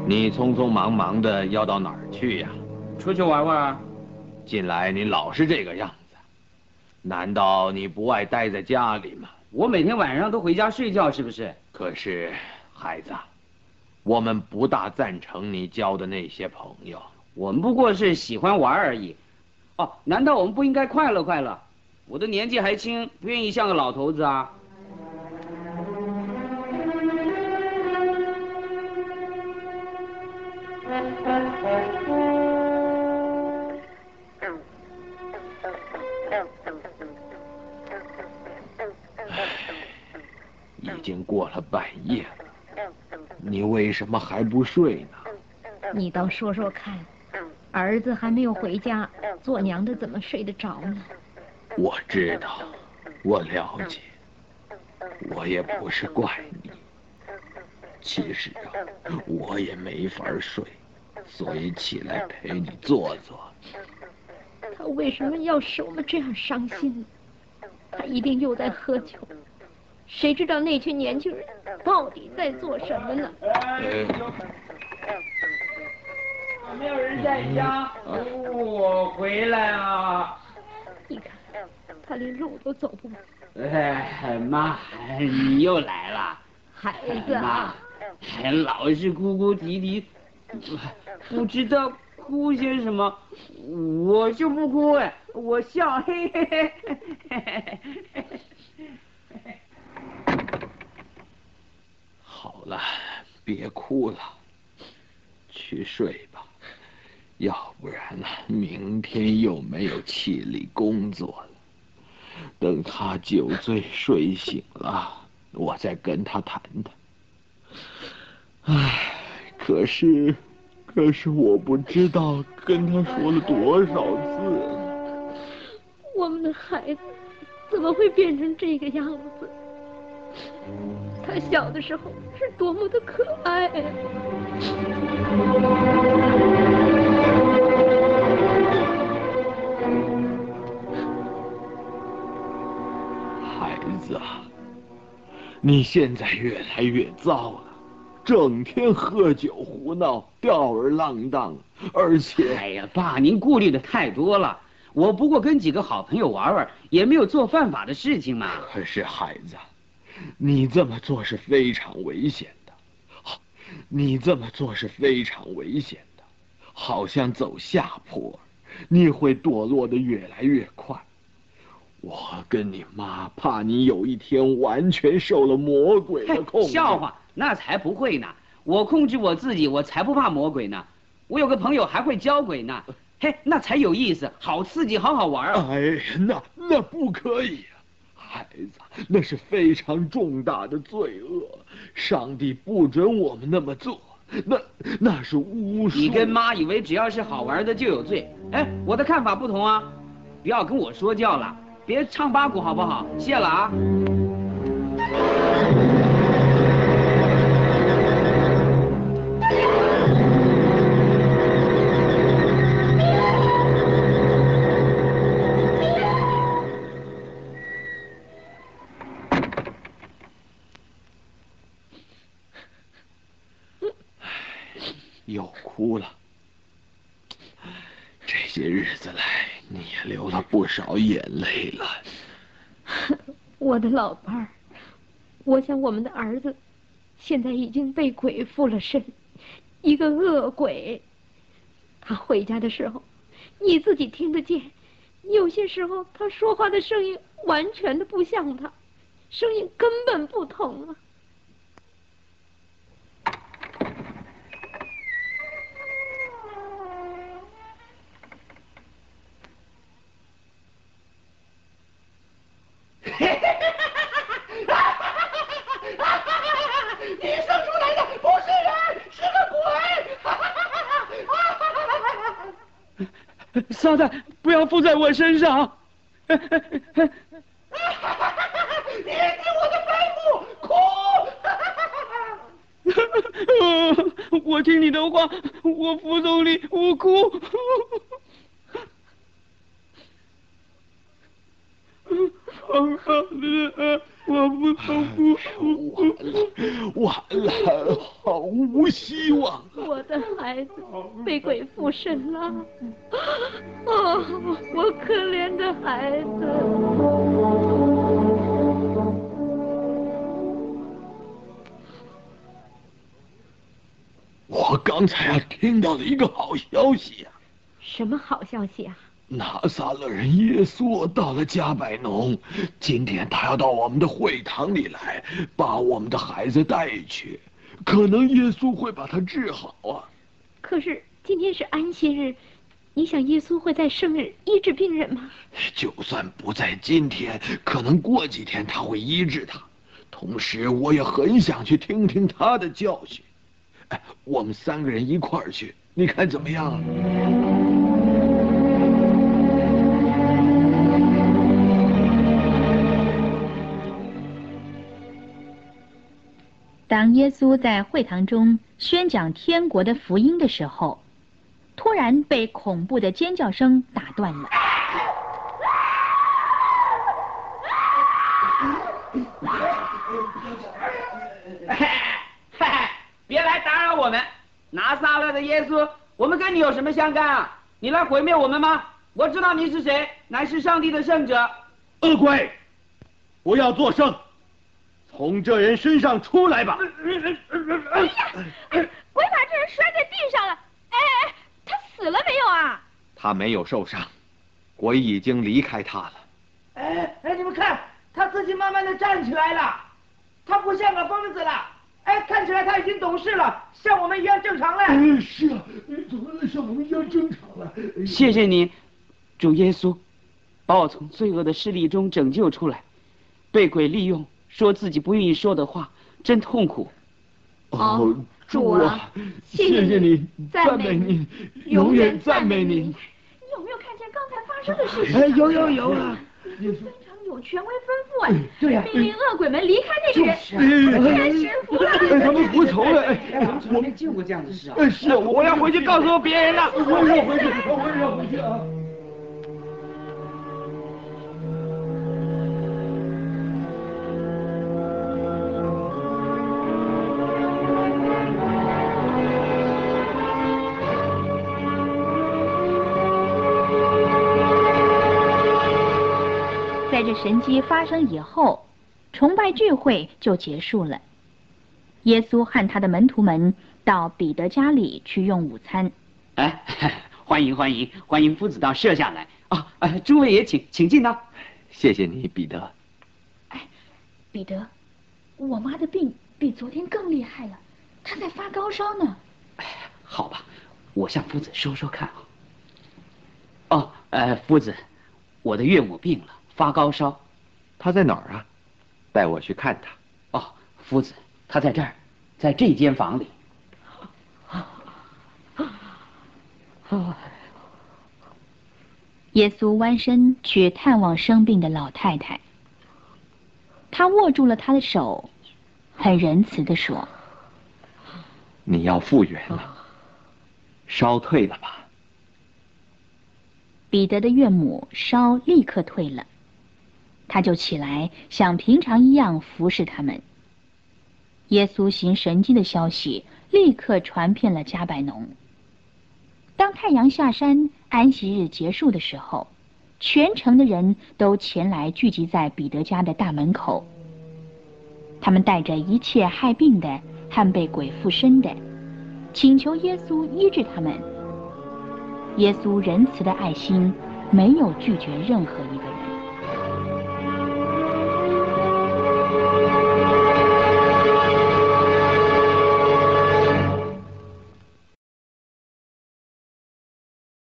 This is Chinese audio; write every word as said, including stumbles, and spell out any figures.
你匆匆忙忙的要到哪儿去呀？ 出去玩玩啊。 近来你老是这个样子，难道你不爱待在家里吗？ 我每天晚上都回家睡觉，是不是？ 可是，孩子，我们不大赞成你交的那些朋友。 我们不过是喜欢玩而已。哦，难道我们不应该快乐快乐？我的年纪还轻，不愿意像个老头子啊。 已经过了半夜了，你为什么还不睡呢？ 你倒说说看，儿子还没有回家，做娘的怎么睡得着呢？ 我知道，我了解，我也不是怪你。其实啊，我也没法睡，所以起来陪你坐坐。 他为什么要使我们这样伤心呢？他一定又在喝酒。谁知道那群年轻人到底在做什么呢？ 呃没有人在家，我回来啊！ 你看，他连路都走不稳。 哎，妈，你又来了， 孩子啊， 还老是哭哭啼啼，不知道哭些什么。我就不哭哎，我笑，嘿嘿嘿嘿嘿嘿。 好了，别哭了，去睡吧，要不然呢，明天又没有气力工作了。等他酒醉睡醒了，我再跟他谈谈。唉，可是，可是我不知道跟他说了多少次了。 我们的孩子怎么会变成这个样子？他小的时候是多么的可爱啊！ 孩子啊，你现在越来越糟了，整天喝酒胡闹，吊儿郎当，而且…… 哎呀，爸，您顾虑的太多了。我不过跟几个好朋友玩玩，也没有做犯法的事情嘛。 可是孩子，你这么做是非常危险的，你这么做是非常危险的，好像走下坡，你会堕落的越来越快。我跟你妈怕你有一天完全受了魔鬼的控制。 笑话，那才不会呢！我控制我自己，我才不怕魔鬼呢。我有个朋友还会教鬼呢，嘿，那才有意思，好刺激，好好玩啊！ 哎，那那不可以啊，孩子，那是非常重大的罪恶，上帝不准我们那么做，那那是巫术。 你跟妈以为只要是好玩的就有罪？哎，我的看法不同啊！不要跟我说教了。别唱八股好不好？谢了啊！ 又哭了。这些日子来，你也流了不少眼泪了。 我的老伴儿，我想我们的儿子现在已经被鬼附了身，一个恶鬼。他回家的时候，你自己听得见，有些时候他说话的声音完全的不像他，声音根本不同啊。 你生出来的不是人，是个鬼！ 撒旦，不要附在我身上！ 你听我的吩咐，哭！我听你的话，我服从你，我哭。我不哭， 完了，完了，毫无希望。 我孩子被鬼附身了。哦，我可怜的孩子。 我刚才啊听到了一个好消息呀、啊！ 什么好消息啊？ 拿撒勒人耶稣到了加百农，今天他要到我们的会堂里来，把我们的孩子带去，可能耶稣会把他治好啊。 可是今天是安息日，你想耶稣会在圣日医治病人吗？ 就算不在今天，可能过几天他会医治他。同时，我也很想去听听他的教训。哎，我们三个人一块儿去，你看怎么样啊？ 当耶稣在会堂中宣讲天国的福音的时候，突然被恐怖的尖叫声打断了。 别来打扰我们！拿撒勒的耶稣，我们跟你有什么相干啊？你来毁灭我们吗？我知道你是谁，乃是上帝的圣者。 恶鬼，不要作声，从这人身上出来吧！ 哎呀，鬼把这人摔在地上了！哎哎，他死了没有啊？ 他没有受伤，鬼已经离开他了。 哎哎，你们看，他自己慢慢的站起来了，他不像个疯子了。哎，看起来他已经懂事了，像我们一样正常了。 哎，是啊，怎么能像我们一样正常了？ 谢谢你，主耶稣，把我从罪恶的势力中拯救出来。被鬼利用，说自己不愿意说的话，真痛苦。 哦，主啊，谢谢你，赞美你，永远赞美你。 你有没有看见刚才发生的事情？ 哎，有有有啊！ 非常有权威吩咐哎， 对呀， 命令恶鬼们离开那个人。 天使服了， 他们服从了。哎， 我们从来没见过这样的事啊！ 是， 我要回去告诉别人了。 我也要回去，我也要回去啊！ 在这神迹发生以后，崇拜聚会就结束了。耶稣和他的门徒们到彼得家里去用午餐。 哎，欢迎欢迎欢迎夫子到舍下来啊！哎，诸位也请，请进呐。 谢谢你，彼得。 哎，彼得，我妈的病比昨天更厉害了，她在发高烧呢。 哎，好吧，我向夫子说说看啊。哦，呃，夫子，我的岳母病了。发高烧， 他在哪儿啊？带我去看他。 哦，夫子，他在这儿，在这间房里。 耶稣弯身去探望生病的老太太，他握住了她的手，很仁慈地说：“ 你要复原了，烧退了吧？” 彼得的岳母烧立刻退了。他就起来，像平常一样服侍他们。耶稣行神迹的消息立刻传遍了加百农。当太阳下山，安息日结束的时候，全城的人都前来聚集在彼得家的大门口。他们带着一切害病的和被鬼附身的，请求耶稣医治他们。耶稣仁慈的爱心没有拒绝任何一个人。